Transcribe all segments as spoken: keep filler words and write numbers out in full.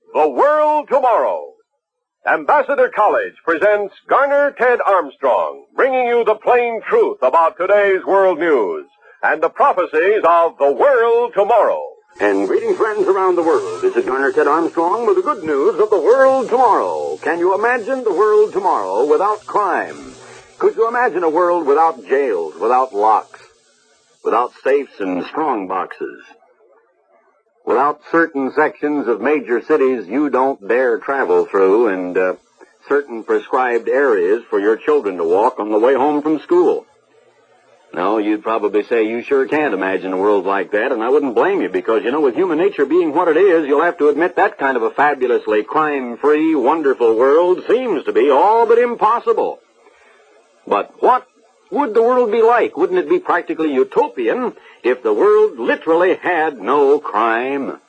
The World Tomorrow. Ambassador College presents Garner Ted Armstrong, bringing you the plain truth about today's world news and the prophecies of the world tomorrow. And greetings, friends around the world. This is Garner Ted Armstrong with the good news of the world tomorrow. Can you imagine the world tomorrow without crime? Could you imagine a world without jails, without locks, without safes and strong boxes, without certain sections of major cities you don't dare travel through, and uh, certain prescribed areas for your children to walk on the way home from school? No, you'd probably say you sure can't imagine a world like that, and I wouldn't blame you, because, you know, with human nature being what it is, you'll have to admit that kind of a fabulously crime-free, wonderful world seems to be all but impossible. But what would the world be like? Wouldn't it be practically utopian if the world literally had no crime?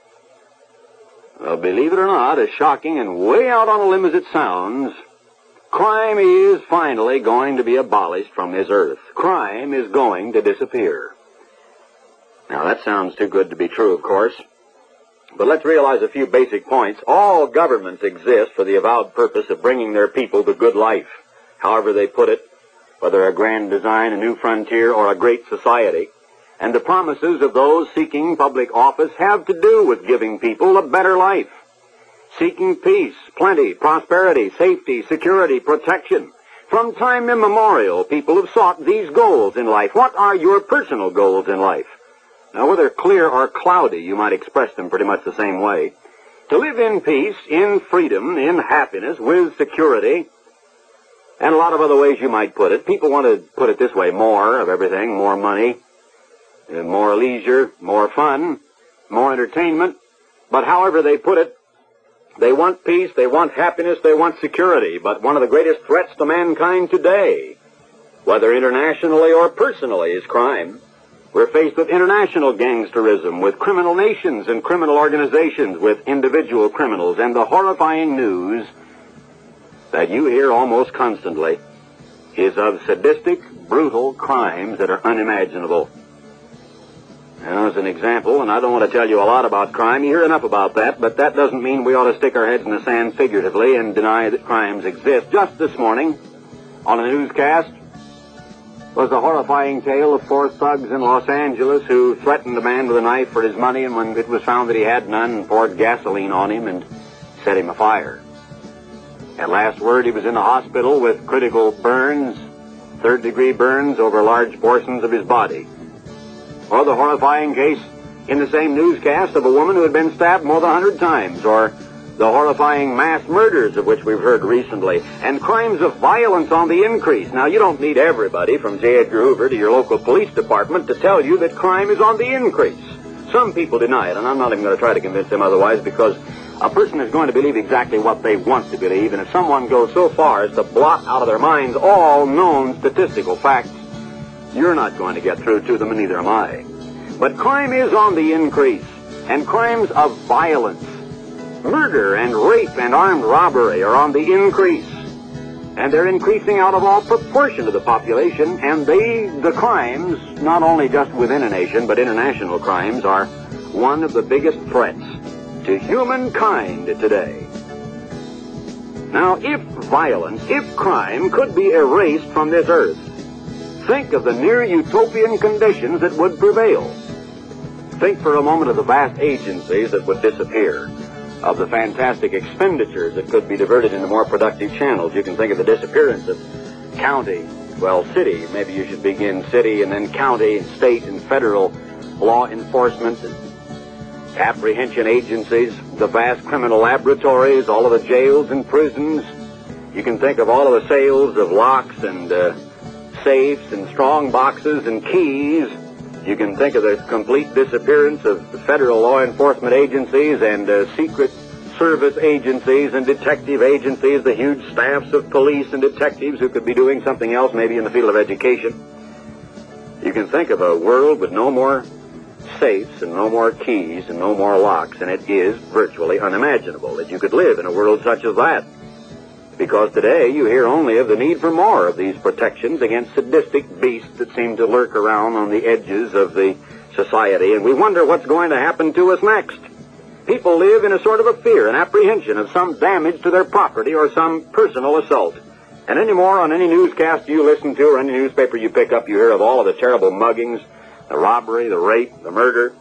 Well, believe it or not, as shocking and way out on a limb as it sounds, crime is finally going to be abolished from this earth. Crime is going to disappear. Now, that sounds too good to be true, of course. But let's realize a few basic points. All governments exist for the avowed purpose of bringing their people to good life, however they put it, whether a grand design, a new frontier, or a great society. And the promises of those seeking public office have to do with giving people a better life, seeking peace, plenty, prosperity, safety, security, protection. From time immemorial, people have sought these goals in life. What are your personal goals in life? Now, whether clear or cloudy, you might express them pretty much the same way. To live in peace, in freedom, in happiness, with security, and a lot of other ways you might put it. People want to put it this way: more of everything, more money, more leisure, more fun, more entertainment. But however they put it, they want peace, they want happiness, they want security. But one of the greatest threats to mankind today, whether internationally or personally, is crime. We're faced with international gangsterism, with criminal nations and criminal organizations, with individual criminals, and the horrifying news that you hear almost constantly is of sadistic, brutal crimes that are unimaginable. Now, as an example, and I don't want to tell you a lot about crime, you hear enough about that, but that doesn't mean we ought to stick our heads in the sand figuratively and deny that crimes exist. Just this morning, on a newscast, was the horrifying tale of four thugs in Los Angeles who threatened a man with a knife for his money, and when it was found that he had none, poured gasoline on him and set him afire. At last word, he was in the hospital with critical burns, third-degree burns over large portions of his body. Or the horrifying case in the same newscast of a woman who had been stabbed more than a hundred times, or the horrifying mass murders of which we've heard recently, and crimes of violence on the increase. Now, you don't need everybody from J. Edgar Hoover to your local police department to tell you that crime is on the increase. Some people deny it, and I'm not even going to try to convince them otherwise, because a person is going to believe exactly what they want to believe, and if someone goes so far as to blot out of their minds all known statistical facts, you're not going to get through to them, and neither am I. But crime is on the increase, and crimes of violence, murder and rape and armed robbery are on the increase, and they're increasing out of all proportion to the population, and they, the crimes, not only just within a nation, but international crimes, are one of the biggest threats to humankind today. Now, if violence, if crime could be erased from this earth, think of the near utopian conditions that would prevail. Think for a moment of the vast agencies that would disappear, of the fantastic expenditures that could be diverted into more productive channels. You can think of the disappearance of county, well, city, maybe you should begin city and then county and state and federal law enforcement and apprehension agencies, the vast criminal laboratories, all of the jails and prisons. You can think of all of the sales of locks and uh, safes and strong boxes and keys. You can think of the complete disappearance of the federal law enforcement agencies and uh, secret service agencies and detective agencies, the huge staffs of police and detectives who could be doing something else, maybe in the field of education. You can think of a world with no more safes and no more keys and no more locks, and it is virtually unimaginable that you could live in a world such as that. Because today you hear only of the need for more of these protections against sadistic beasts that seem to lurk around on the edges of the society, and we wonder what's going to happen to us next. People live in a sort of a fear and apprehension of some damage to their property or some personal assault. And anymore, on any newscast you listen to or any newspaper you pick up, you hear of all of the terrible muggings, the robbery, the rape, the murder.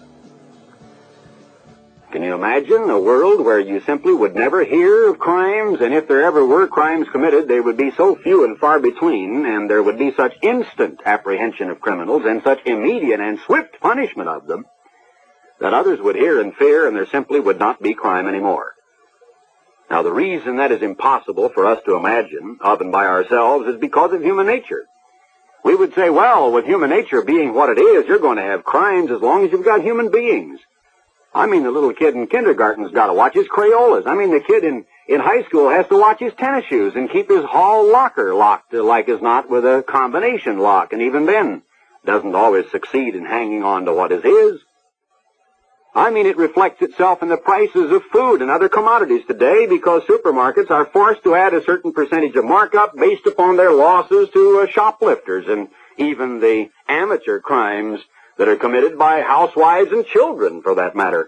Can you imagine a world where you simply would never hear of crimes, and if there ever were crimes committed, they would be so few and far between, and there would be such instant apprehension of criminals and such immediate and swift punishment of them that others would hear and fear, and there simply would not be crime anymore. Now, the reason that is impossible for us to imagine of and by ourselves is because of human nature. We would say, well, with human nature being what it is, you're going to have crimes as long as you've got human beings. I mean, the little kid in kindergarten's got to watch his Crayolas. I mean, the kid in, in high school has to watch his tennis shoes and keep his hall locker locked uh, like as not with a combination lock, and even then doesn't always succeed in hanging on to what is his. I mean, it reflects itself in the prices of food and other commodities today because supermarkets are forced to add a certain percentage of markup based upon their losses to uh, shoplifters and even the amateur crimes that are committed by housewives and children, for that matter.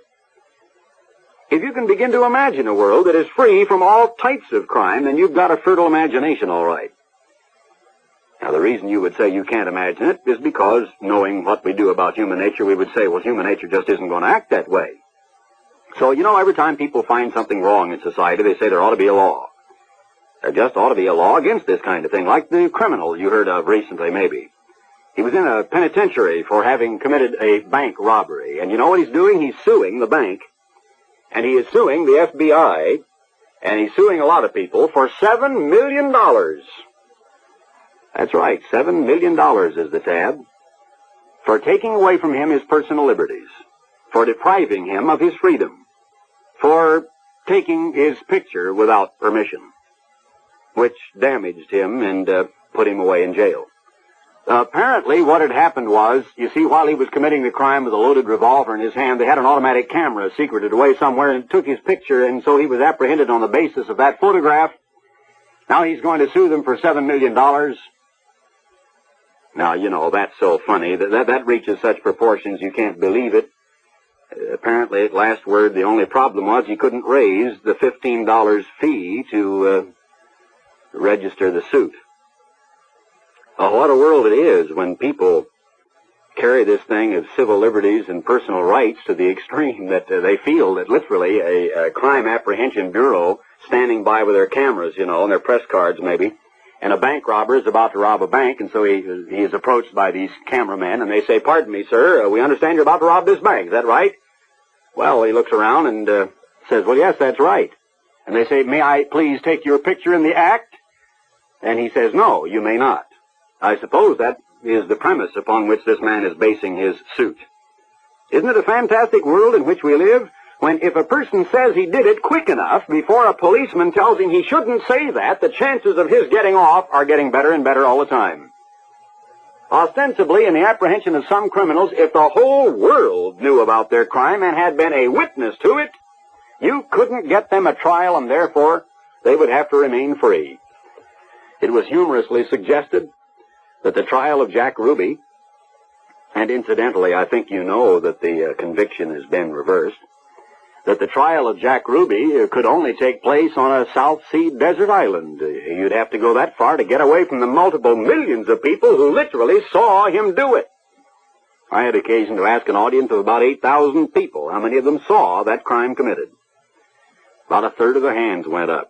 If you can begin to imagine a world that is free from all types of crime, then you've got a fertile imagination, all right. Now, the reason you would say you can't imagine it is because, knowing what we do about human nature, we would say, well, human nature just isn't going to act that way. So, you know, every time people find something wrong in society, they say there ought to be a law. There just ought to be a law against this kind of thing, like the criminal you heard of recently, maybe. He was in a penitentiary for having committed a bank robbery. And you know what he's doing? He's suing the bank. And he is suing the F B I. And he's suing a lot of people for seven million dollars. That's right, seven million dollars is the tab. For taking away from him his personal liberties. For depriving him of his freedom. For taking his picture without permission. Which damaged him and uh, put him away in jail. Uh, apparently, what had happened was, you see, while he was committing the crime with a loaded revolver in his hand, they had an automatic camera secreted away somewhere and took his picture, and so he was apprehended on the basis of that photograph. Now he's going to sue them for seven million dollars. Now, you know, that's so funny. That, that, that reaches such proportions you can't believe it. Uh, apparently, at last word, the only problem was he couldn't raise the fifteen dollars fee to uh, register the suit. Oh, what a world it is when people carry this thing of civil liberties and personal rights to the extreme that uh, they feel that literally a, a crime apprehension bureau standing by with their cameras, you know, and their press cards maybe, and a bank robber is about to rob a bank, and so he, he is approached by these cameramen, and they say, pardon me, sir, uh, we understand you're about to rob this bank, is that right? Well, he looks around and uh, says, well, yes, that's right. And they say, may I please take your picture in the act? And he says, no, you may not. I suppose that is the premise upon which this man is basing his suit. Isn't it a fantastic world in which we live, when if a person says he did it quick enough before a policeman tells him he shouldn't say that, the chances of his getting off are getting better and better all the time. Ostensibly, in the apprehension of some criminals, if the whole world knew about their crime and had been a witness to it, you couldn't get them a trial, and therefore they would have to remain free. It was humorously suggested that the trial of Jack Ruby, and incidentally, I think you know that the uh, conviction has been reversed, that the trial of Jack Ruby uh, could only take place on a South Sea desert island. Uh, you'd have to go that far to get away from the multiple millions of people who literally saw him do it. I had occasion to ask an audience of about eight thousand people how many of them saw that crime committed. About a third of the hands went up.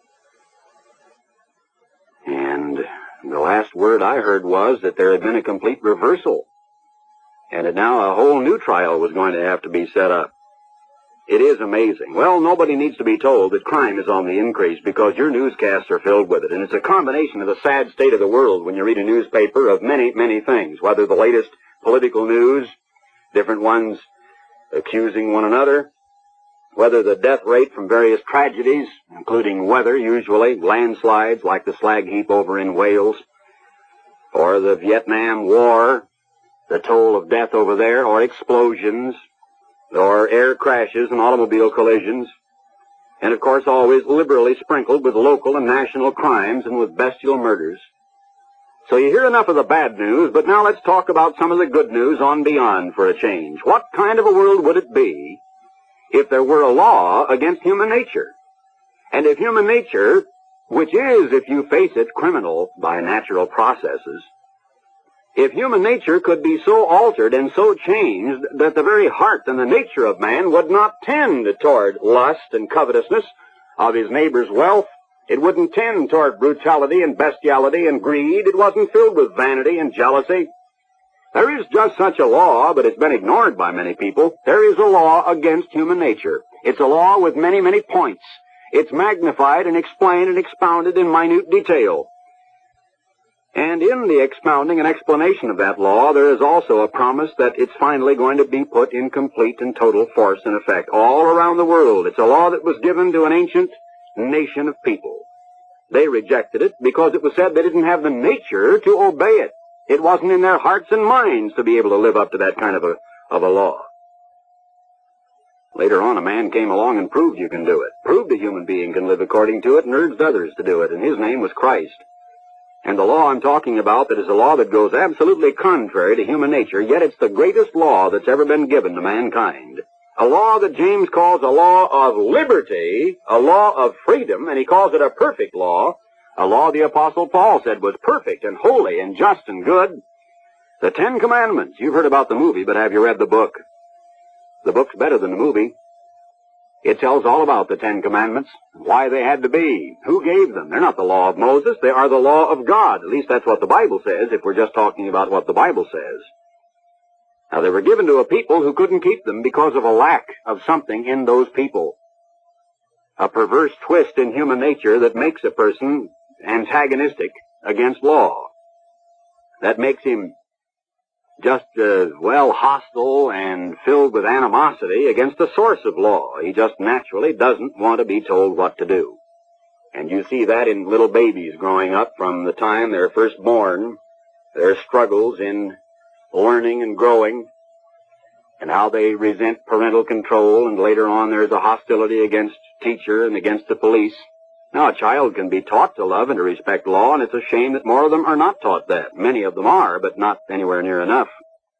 And the last word I heard was that there had been a complete reversal, and that now a whole new trial was going to have to be set up. It is amazing. Well, nobody needs to be told that crime is on the increase because your newscasts are filled with it, and it's a combination of the sad state of the world when you read a newspaper of many, many things, whether the latest political news, different ones accusing one another, whether the death rate from various tragedies, including weather usually, landslides like the slag heap over in Wales, or the Vietnam War, the toll of death over there, or explosions, or air crashes and automobile collisions, and of course always liberally sprinkled with local and national crimes and with bestial murders. So you hear enough of the bad news, but now let's talk about some of the good news on beyond for a change. What kind of a world would it be if there were a law against human nature. And if human nature, which is, if you face it, criminal by natural processes, if human nature could be so altered and so changed that the very heart and the nature of man would not tend toward lust and covetousness of his neighbor's wealth, it wouldn't tend toward brutality and bestiality and greed, it wasn't filled with vanity and jealousy. There is just such a law, but it's been ignored by many people. There is a law against human nature. It's a law with many, many points. It's magnified and explained and expounded in minute detail. And in the expounding and explanation of that law, there is also a promise that it's finally going to be put in complete and total force and effect all around the world. It's a law that was given to an ancient nation of people. They rejected it because it was said they didn't have the nature to obey it. It wasn't in their hearts and minds to be able to live up to that kind of a, of a law. Later on, a man came along and proved you can do it, proved a human being can live according to it, and urged others to do it, and his name was Christ. And the law I'm talking about, that is a law that goes absolutely contrary to human nature, yet it's the greatest law that's ever been given to mankind. A law that James calls a law of liberty, a law of freedom, and he calls it a perfect law. A law the Apostle Paul said was perfect and holy and just and good. The Ten Commandments. You've heard about the movie, but have you read the book? The book's better than the movie. It tells all about the Ten Commandments, why they had to be, who gave them. They're not the law of Moses, they are the law of God. At least that's what the Bible says, if we're just talking about what the Bible says. Now, they were given to a people who couldn't keep them because of a lack of something in those people. A perverse twist in human nature that makes a person antagonistic against law. That makes him just, uh, well, hostile and filled with animosity against the source of law. He just naturally doesn't want to be told what to do. And you see that in little babies growing up from the time they're first born, their struggles in learning and growing, and how they resent parental control, and later on there's a hostility against teacher and against the police. Now, a child can be taught to love and to respect law, and it's a shame that more of them are not taught that. Many of them are, but not anywhere near enough.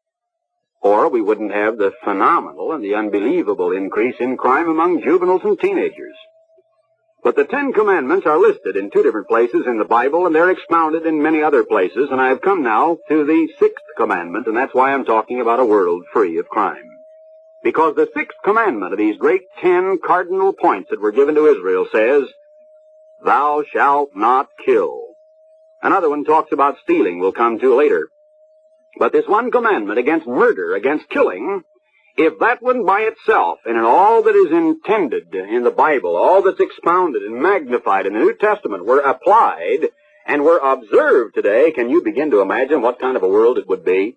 Or we wouldn't have the phenomenal and the unbelievable increase in crime among juveniles and teenagers. But the Ten Commandments are listed in two different places in the Bible, and they're expounded in many other places, and I have come now to the Sixth Commandment, and that's why I'm talking about a world free of crime. Because the Sixth Commandment of these great ten cardinal points that were given to Israel says, "Thou shalt not kill." Another one talks about stealing, we'll come to later. But this one commandment against murder, against killing, if that one by itself, and in all that is intended in the Bible, all that's expounded and magnified in the New Testament, were applied and were observed today, can you begin to imagine what kind of a world it would be?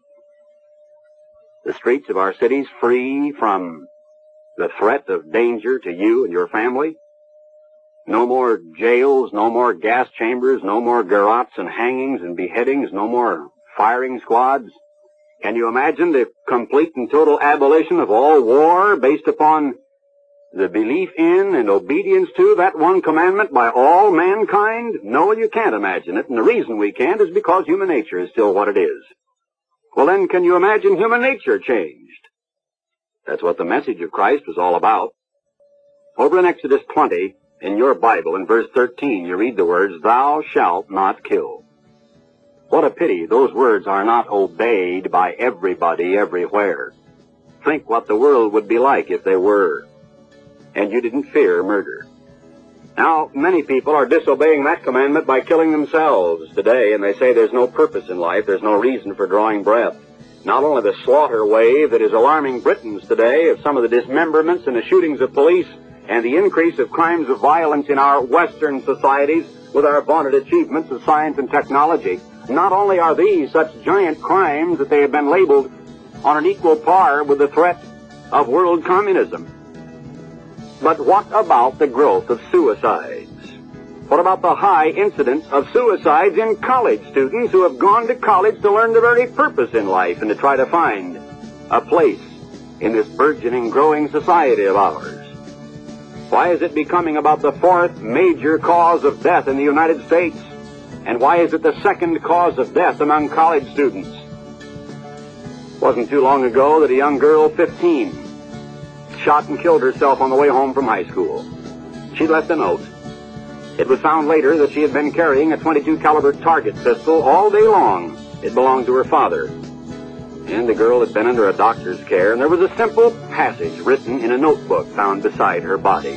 The streets of our cities free from the threat of danger to you and your family. No more jails, no more gas chambers, no more garrots and hangings and beheadings, no more firing squads. Can you imagine the complete and total abolition of all war based upon the belief in and obedience to that one commandment by all mankind? No, you can't imagine it, and the reason we can't is because human nature is still what it is. Well, then, can you imagine human nature changed? That's what the message of Christ was all about. Over in Exodus twenty, in your Bible, in verse thirteen, you read the words, "Thou shalt not kill." What a pity those words are not obeyed by everybody everywhere. Think what the world would be like if they were, and you didn't fear murder. Now, many people are disobeying that commandment by killing themselves today, and they say there's no purpose in life, there's no reason for drawing breath. Not only the slaughter wave that is alarming Britons today of some of the dismemberments and the shootings of police and the increase of crimes of violence in our Western societies with our vaunted achievements of science and technology. Not only are these such giant crimes that they have been labeled on an equal par with the threat of world communism, but what about the growth of suicides? What about the high incidence of suicides in college students who have gone to college to learn the very purpose in life and to try to find a place in this burgeoning, growing society of ours? Why is it becoming about the fourth major cause of death in the United States? And why is it the second cause of death among college students? It wasn't too long ago that a young girl, fifteen, shot and killed herself on the way home from high school. She left a note. It was found later that she had been carrying a twenty-two caliber target pistol all day long. It belonged to her father. And the girl had been under a doctor's care, and there was a simple passage written in a notebook found beside her body.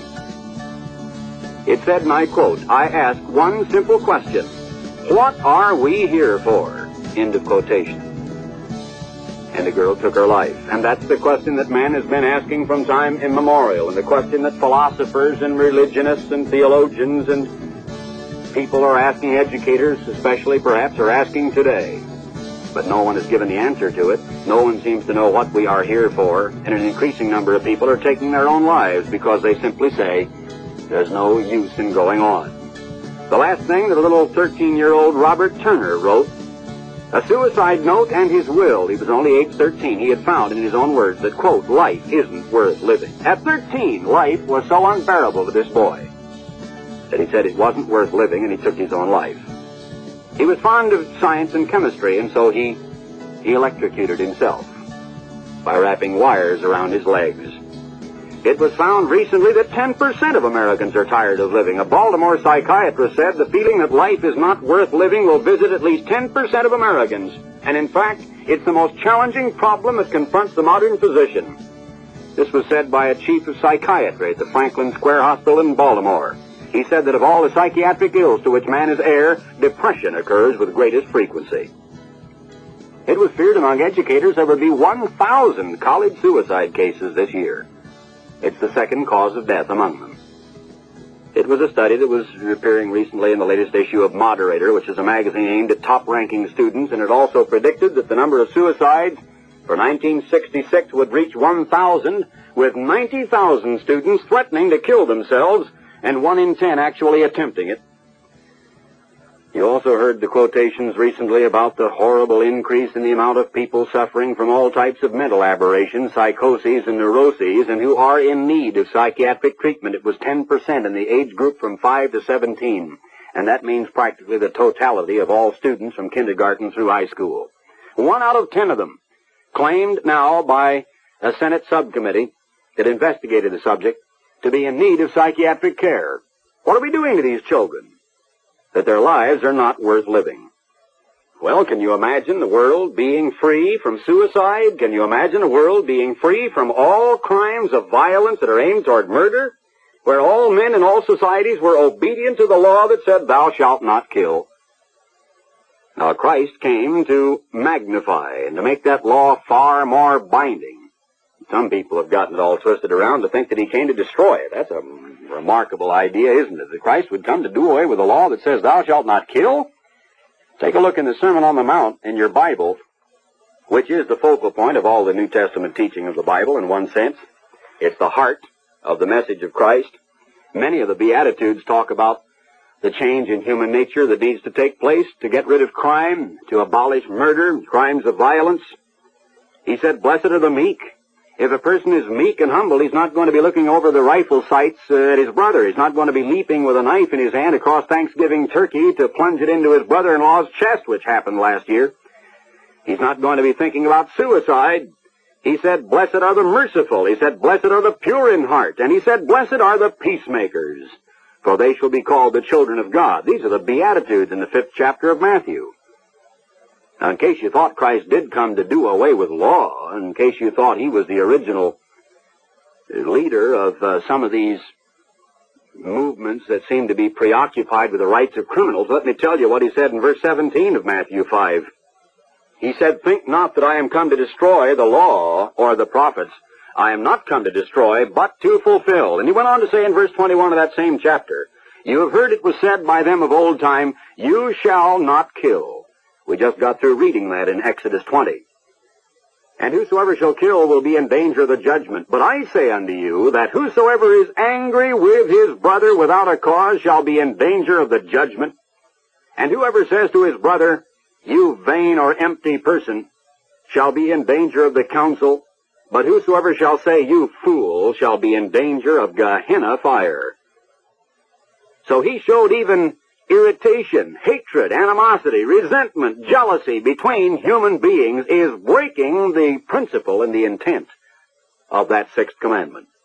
It said, and I quote, "I ask one simple question. What are we here for?" End of quotation. And the girl took her life. And that's the question that man has been asking from time immemorial, and the question that philosophers and religionists and theologians and people are asking, educators especially perhaps, are asking today. But no one has given the answer to it. No one seems to know what we are here for, and an increasing number of people are taking their own lives because they simply say, there's no use in going on. The last thing that a little thirteen-year-old Robert Turner wrote, a suicide note and his will. He was only age thirteen. He had found in his own words that, quote, life isn't worth living. At thirteen, life was so unbearable to this boy that he said it wasn't worth living, and he took his own life. He was fond of science and chemistry, and so he, he electrocuted himself by wrapping wires around his legs. It was found recently that ten percent of Americans are tired of living. A Baltimore psychiatrist said the feeling that life is not worth living will visit at least ten percent of Americans. And in fact, it's the most challenging problem that confronts the modern physician. This was said by a chief of psychiatry at the Franklin Square Hospital in Baltimore. He said that of all the psychiatric ills to which man is heir, depression occurs with greatest frequency. It was feared among educators there would be one thousand college suicide cases this year. It's the second cause of death among them. It was a study that was appearing recently in the latest issue of Moderator, which is a magazine aimed at top-ranking students, and it also predicted that the number of suicides for nineteen sixty-six would reach one thousand, with ninety thousand students threatening to kill themselves, and one in ten actually attempting it. You also heard the quotations recently about the horrible increase in the amount of people suffering from all types of mental aberrations, psychoses, and neuroses, and who are in need of psychiatric treatment. It was ten percent in the age group from five to seventeen, and that means practically the totality of all students from kindergarten through high school. One out of ten of them, claimed now by a Senate subcommittee that investigated the subject, to be in need of psychiatric care. What are we doing to these children? That their lives are not worth living. Well, can you imagine the world being free from suicide? Can you imagine a world being free from all crimes of violence that are aimed toward murder, where all men in all societies were obedient to the law that said, thou shalt not kill? Now, Christ came to magnify and to make that law far more binding. Some people have gotten it all twisted around to think that he came to destroy it. That's a remarkable idea, isn't it? That Christ would come to do away with a law that says, thou shalt not kill? Take a look in the Sermon on the Mount in your Bible, which is the focal point of all the New Testament teaching of the Bible in one sense. It's the heart of the message of Christ. Many of the Beatitudes talk about the change in human nature that needs to take place to get rid of crime, to abolish murder, crimes of violence. He said, blessed are the meek. If a person is meek and humble, he's not going to be looking over the rifle sights uh, at his brother. He's not going to be leaping with a knife in his hand across Thanksgiving turkey to plunge it into his brother-in-law's chest, which happened last year. He's not going to be thinking about suicide. He said, blessed are the merciful. He said, blessed are the pure in heart. And he said, blessed are the peacemakers, for they shall be called the children of God. These are the Beatitudes in the fifth chapter of Matthew. Now, in case you thought Christ did come to do away with law, in case you thought he was the original leader of uh, some of these movements that seem to be preoccupied with the rights of criminals, let me tell you what he said in verse seventeen of Matthew five. He said, think not that I am come to destroy the law or the prophets. I am not come to destroy, but to fulfill. And he went on to say in verse twenty-one of that same chapter, you have heard it was said by them of old time, you shall not kill. We just got through reading that in Exodus twenty. And whosoever shall kill will be in danger of the judgment. But I say unto you that whosoever is angry with his brother without a cause shall be in danger of the judgment. And whoever says to his brother, you vain or empty person, shall be in danger of the council. But whosoever shall say, you fool, shall be in danger of Gehenna fire. So he showed even irritation, hatred, animosity, resentment, jealousy between human beings is breaking the principle and the intent of that sixth commandment.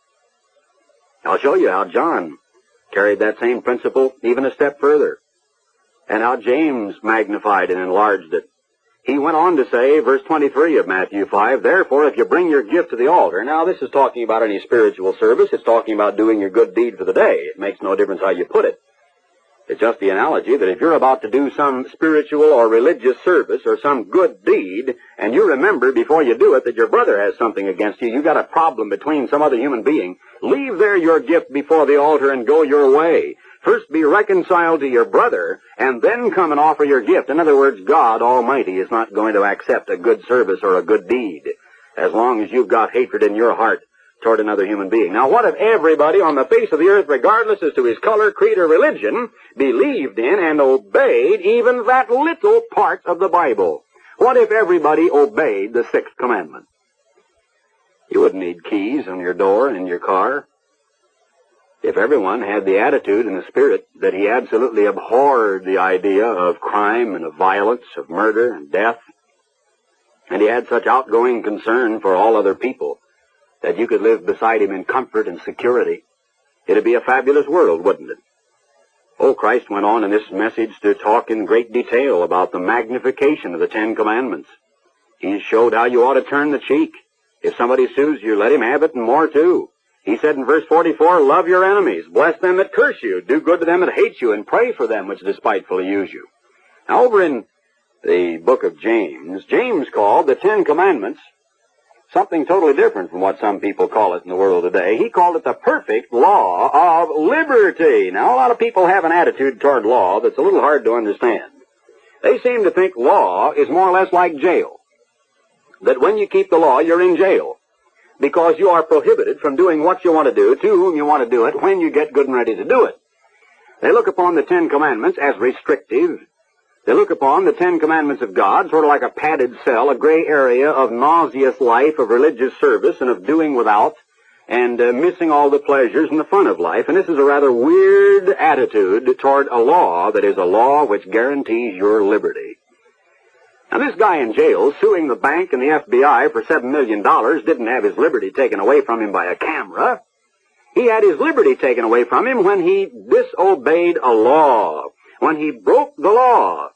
I'll show you how John carried that same principle even a step further, and how James magnified and enlarged it. He went on to say, verse twenty-three of Matthew five, therefore, if you bring your gift to the altar. Now, this is talking about any spiritual service. It's talking about doing your good deed for the day. It makes no difference how you put it. It's just the analogy that if you're about to do some spiritual or religious service or some good deed, and you remember before you do it that your brother has something against you, you got a problem between some other human being, leave there your gift before the altar and go your way. First be reconciled to your brother, and then come and offer your gift. In other words, God Almighty is not going to accept a good service or a good deed as long as you've got hatred in your heart toward another human being. Now, what if everybody on the face of the earth, regardless as to his color, creed, or religion, believed in and obeyed even that little part of the Bible? What if everybody obeyed the sixth commandment? You wouldn't need keys on your door and in your car. If everyone had the attitude and the spirit that he absolutely abhorred the idea of crime and of violence, of murder and death, and he had such outgoing concern for all other people that you could live beside him in comfort and security, it'd be a fabulous world, wouldn't it? Oh, Christ went on in this message to talk in great detail about the magnification of the Ten Commandments. He showed how you ought to turn the cheek. If somebody sues you, let him have it and more too. He said in verse forty-four, love your enemies, bless them that curse you, do good to them that hate you, and pray for them which despitefully use you. Now, over in the book of James, James called the Ten Commandments something totally different from what some people call it in the world today. He called it the perfect law of liberty. Now, a lot of people have an attitude toward law that's a little hard to understand. They seem to think law is more or less like jail, that when you keep the law, you're in jail, because you are prohibited from doing what you want to do, to whom you want to do it, when you get good and ready to do it. They look upon the Ten Commandments as restrictive. They look upon the Ten Commandments of God sort of like a padded cell, a gray area of nauseous life, of religious service, and of doing without, and uh, missing all the pleasures and the fun of life. And this is a rather weird attitude toward a law that is a law which guarantees your liberty. Now, this guy in jail suing the bank and the F B I for seven million dollars didn't have his liberty taken away from him by a camera. He had his liberty taken away from him when he disobeyed a law, when he broke the law.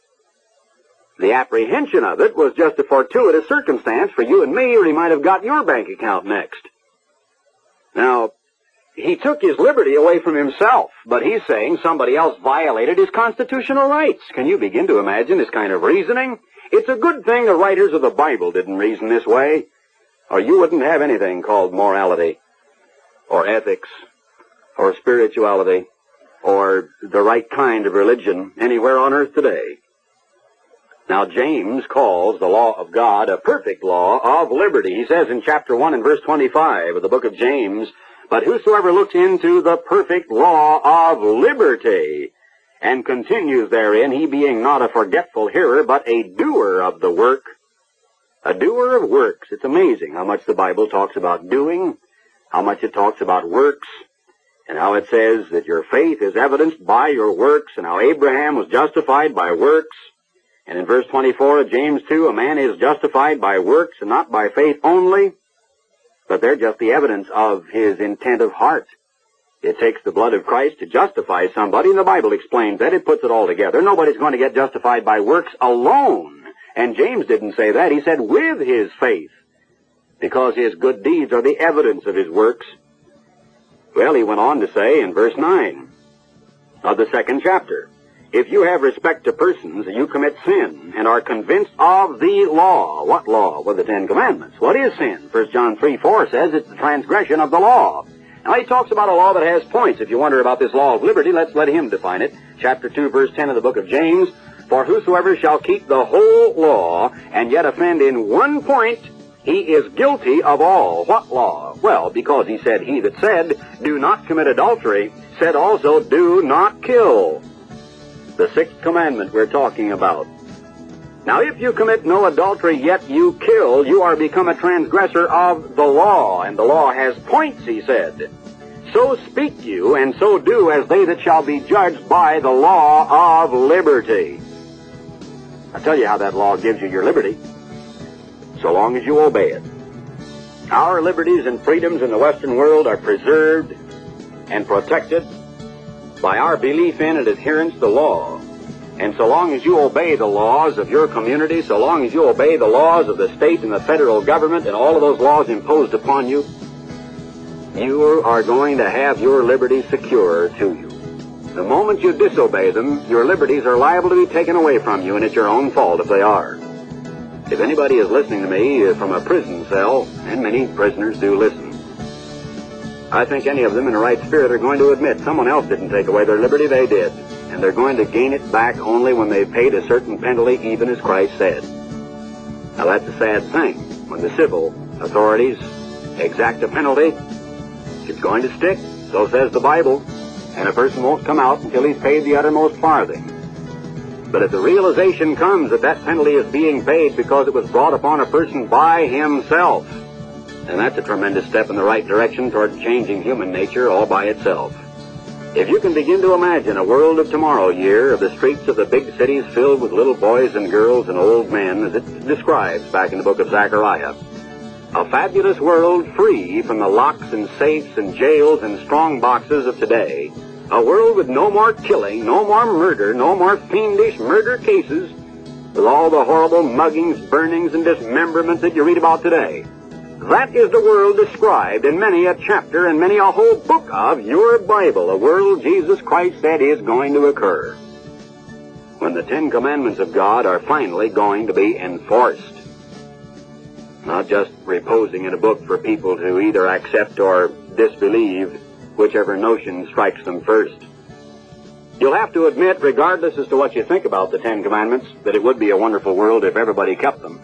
The apprehension of it was just a fortuitous circumstance for you and me, or he might have got your bank account next. Now, he took his liberty away from himself, but he's saying somebody else violated his constitutional rights. Can you begin to imagine this kind of reasoning? It's a good thing the writers of the Bible didn't reason this way, or you wouldn't have anything called morality, or ethics, or spirituality, or the right kind of religion anywhere on earth today. Now, James calls the law of God a perfect law of liberty. He says in chapter one and verse twenty-five of the book of James, but whosoever looks into the perfect law of liberty and continues therein, he being not a forgetful hearer, but a doer of the work. A doer of works. It's amazing how much the Bible talks about doing, how much it talks about works, and how it says that your faith is evidenced by your works, and how Abraham was justified by works. And in verse twenty-four of James two, a man is justified by works and not by faith only, but they're just the evidence of his intent of heart. It takes the blood of Christ to justify somebody, and the Bible explains that. It puts it all together. Nobody's going to get justified by works alone. And James didn't say that. He said with his faith, because his good deeds are the evidence of his works. Well, he went on to say in verse nine of the second chapter, if you have respect to persons and you commit sin and are convinced of the law. What law? Well, the Ten Commandments. What is sin? First John three four says it's the transgression of the law. Now, he talks about a law that has points. If you wonder about this law of liberty, let's let him define it. Chapter two, verse ten of the book of James, for whosoever shall keep the whole law and yet offend in one point, he is guilty of all. What law? Well, because he said, he that said, do not commit adultery, said also, do not kill. The sixth commandment we're talking about. Now, if you commit no adultery, yet you kill, you are become a transgressor of the law. And the law has points, he said. So speak you, and so do as they that shall be judged by the law of liberty. I tell you how that law gives you your liberty, so long as you obey it. Our liberties and freedoms in the Western world are preserved and protected by our belief in and adherence to law. And so long as you obey the laws of your community, so long as you obey the laws of the state and the federal government and all of those laws imposed upon you, you are going to have your liberty secure to you. The moment you disobey them, your liberties are liable to be taken away from you, and it's your own fault if they are. If anybody is listening to me from a prison cell, and many prisoners do listen, I think any of them in the right spirit are going to admit someone else didn't take away their liberty, they did. And they're going to gain it back only when they've paid a certain penalty, even as Christ said. Now that's a sad thing. When the civil authorities exact a penalty, it's going to stick, so says the Bible, and a person won't come out until he's paid the uttermost farthing. But if the realization comes that that penalty is being paid because it was brought upon a person by himself, then that's a tremendous step in the right direction toward changing human nature all by itself. If you can begin to imagine a world of tomorrow year of the streets of the big cities filled with little boys and girls and old men, as it describes back in the book of Zechariah, a fabulous world free from the locks and safes and jails and strong boxes of today, a world with no more killing, no more murder, no more fiendish murder cases, with all the horrible muggings, burnings, and dismemberments that you read about today. That is the world described in many a chapter and many a whole book of your Bible, a world Jesus Christ said is going to occur, when the Ten Commandments of God are finally going to be enforced. Not just reposing in a book for people to either accept or disbelieve, whichever notion strikes them first. You'll have to admit, regardless as to what you think about the Ten Commandments, that it would be a wonderful world if everybody kept them.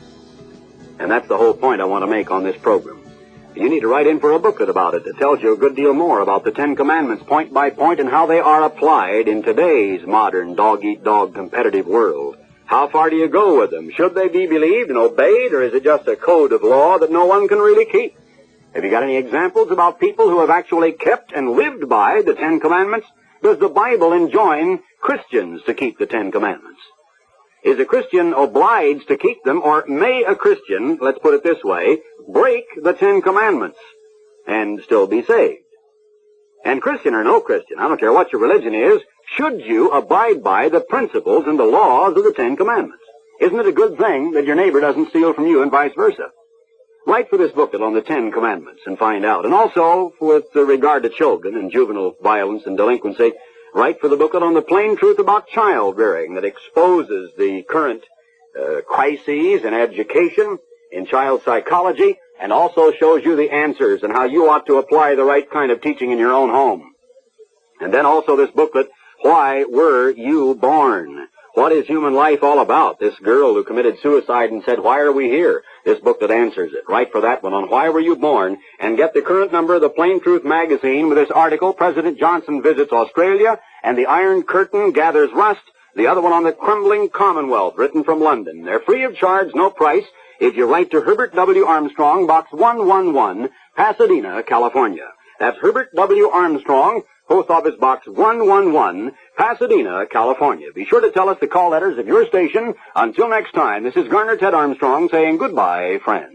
And that's the whole point I want to make on this program. You need to write in for a booklet about it that tells you a good deal more about the Ten Commandments, point by point, and how they are applied in today's modern dog-eat-dog competitive world. How far do you go with them? Should they be believed and obeyed, or is it just a code of law that no one can really keep? Have you got any examples about people who have actually kept and lived by the Ten Commandments? Does the Bible enjoin Christians to keep the Ten Commandments? Is a Christian obliged to keep them, or may a Christian, let's put it this way, break the Ten Commandments and still be saved? And Christian or no Christian, I don't care what your religion is, should you abide by the principles and the laws of the Ten Commandments? Isn't it a good thing that your neighbor doesn't steal from you and vice versa? Write for this booklet on the Ten Commandments and find out. And also, with regard to children and juvenile violence and delinquency, write for the booklet on the plain truth about child rearing that exposes the current uh, crises in education, in child psychology, and also shows you the answers and how you ought to apply the right kind of teaching in your own home. And then also this booklet, Why Were You Born? What is human life all about? This girl who committed suicide and said, why are we here? This booklet answers it. Write for that one on Why Were You Born? And get the current number of the Plain Truth magazine with this article, President Johnson Visits Australia, and The Iron Curtain Gathers Rust, the other one on the Crumbling Commonwealth, written from London. They're free of charge, no price, if you write to Herbert W. Armstrong, Box one one one, Pasadena, California. That's Herbert W. Armstrong, Post Office Box one one one, Pasadena, California. Be sure to tell us the call letters of your station. Until next time, this is Garner Ted Armstrong saying goodbye, friends.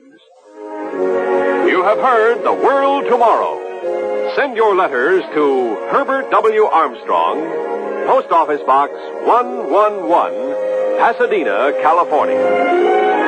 You have heard The World Tomorrow. Send your letters to Herbert W. Armstrong, Post Office Box one one one, Pasadena, California.